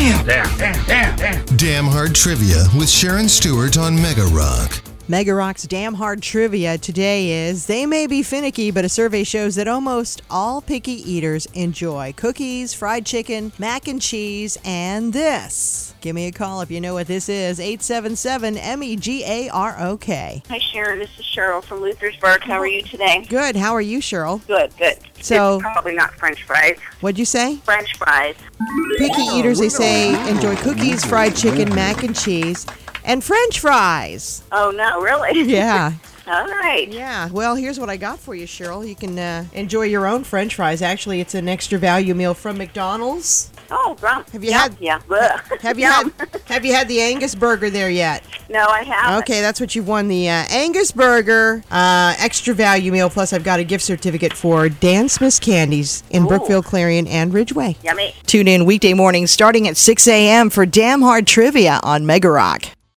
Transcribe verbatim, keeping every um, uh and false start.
Damn, damn, damn, damn, damn. Damn Hard Trivia with Sharon Stewart on Mega Rock. Mega Rock's Damn Hard Trivia today is, they may be finicky, but a survey shows that almost all picky eaters enjoy cookies, fried chicken, mac and cheese, and this. Give me a call if you know what this is. eight seven seven M E G A R O K. Hi, Sharon. This is Cheryl from Luthersburg. How are you today? Good. How are you, Cheryl? Good, good. So, it's probably not French fries. What'd you say? French fries. Picky eaters, they say, enjoy cookies, fried chicken, mac and cheese, and French fries. Oh, no, really? Yeah. All right. Yeah. Well, here's what I got for you, Cheryl. You can uh, enjoy your own French fries. Actually, it's an extra value meal from McDonald's. Oh, wow. Have you yeah, had? Yeah. Blech. Have you Yum. had? Have you had the Angus burger there yet? No, I haven't. Okay, that's what you've won, the uh, Angus burger uh, extra value meal. Plus, I've got a gift certificate for Dan Smith's Candies in Ooh. Brookville, Clarion, and Ridgeway. Yummy. Tune in weekday mornings starting at six a.m. for Damn Hard Trivia on Mega Rock.